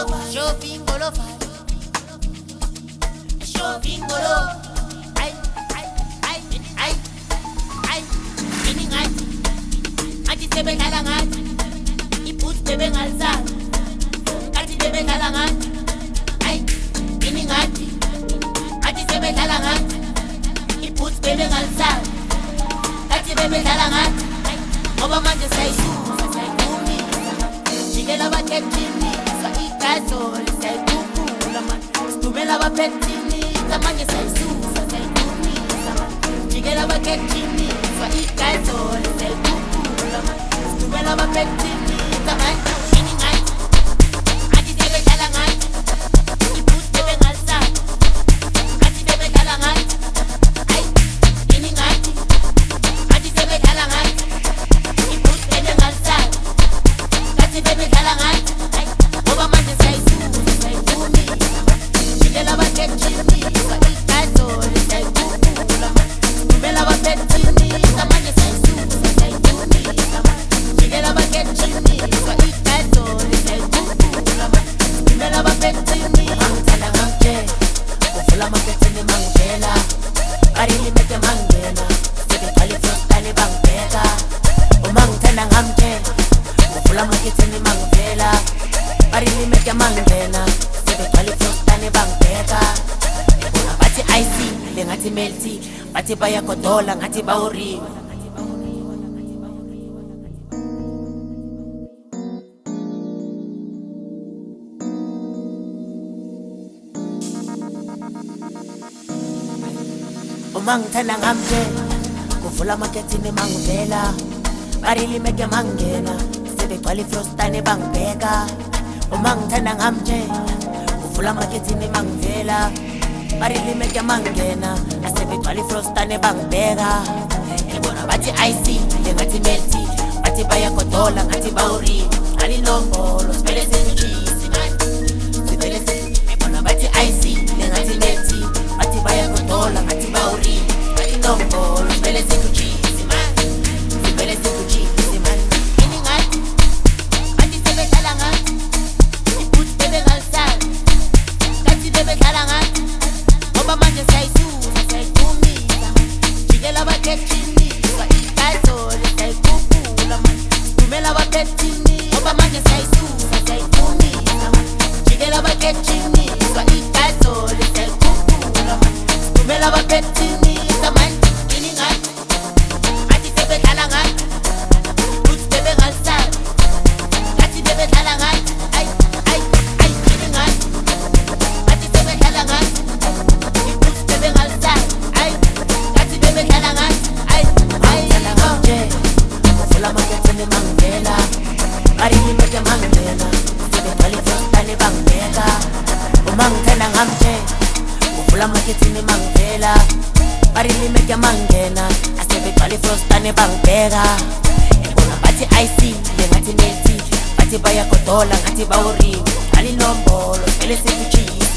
shopping golo shopping golo ay ini ngathi athi sebedlala ngathi iboots bebengalisa kathi sebedlala ngathi ay ini ngathi athi sebedlala ngathi iboots bebengalisa kathi sebedlala ngathi ngoba manje sayisusa sayivumisa jikela abakhethini igazole sayikhuphula manje sidumela abaphethini manje sayisusa sayivumisa jikela abakhethini igazole sayikhuphula manje sidumela abaphethini manje ini ngathi athi sebedlala ngathi iboots bebengalisa kathi sebedlala ngathi ay ini ngathi athi sebedlala ngathi iboots bebengalisa kathi sebedlala ngathi ngoba manje sayisusa sayivumisa jikela abakhethini igazole sayikhuphula manje sidumela abaphethini manje sayisusa sayivumisa jikela abakhethini igazole sayikhuphula manje sidumela abaphethini angithanda ngakhe uvula amaphethini mangivela barili meke mangena sebeqala ifrostane bangibheka uma ngithanda ngamke uvula amaphethini mangivela barili meke mangena sebeqala ifrostane bangibheka bona bathi IC lengathi melty bathi bayagodola ngathi bawuriwe uma ngithanda ngamke kuvula amakhethini mangivela barili meke mangena sebegcwala ifrostane bangibheka uma ngithanda ngamke kuvula amakhethini mangivela barili meke mangena asebegcwala ifrostane bangibheka bona bathi IC lengathi melty bathi bayagodola ngathi bawuriwe alinombolo sivele sezijisi sivele bona bathi IC lengathi melty bathi bayagodola ngathi bawuriwe alinombolo sivele sezijisi sivele sezijisi ini ngathi athi sebedlala ngathi iboots bebengalisa kathi sebedlala ngathi ngoba manje sayisusa sayivumisa jikela abakhethini igazole sayikhuphula manje sidumela abaphethini ngoba manje sayisusa sayivumisa jikela abakhethini igazole sayikhuphula manje sidumela abaphethini manje ini ngathi athi sebedlala ngathi iboots bebengalisa kathi sebedlala ngathi ay ini ngathi athi sebedlala ngathi iboots bebengalisa ay kathi sebedlala ngathi ay ngamke uvula amakhethini mangivela barili meke mangena sebeqala ifrostane bangibheka uma ngithanda ngamke uvula amakhethini mangivela barili meke mangena asebegcwala ifrostane bangibheka bona bathi IC lengathi melty bathi bayagodola ngathi bawuriwe alinombolo sivele sezijisi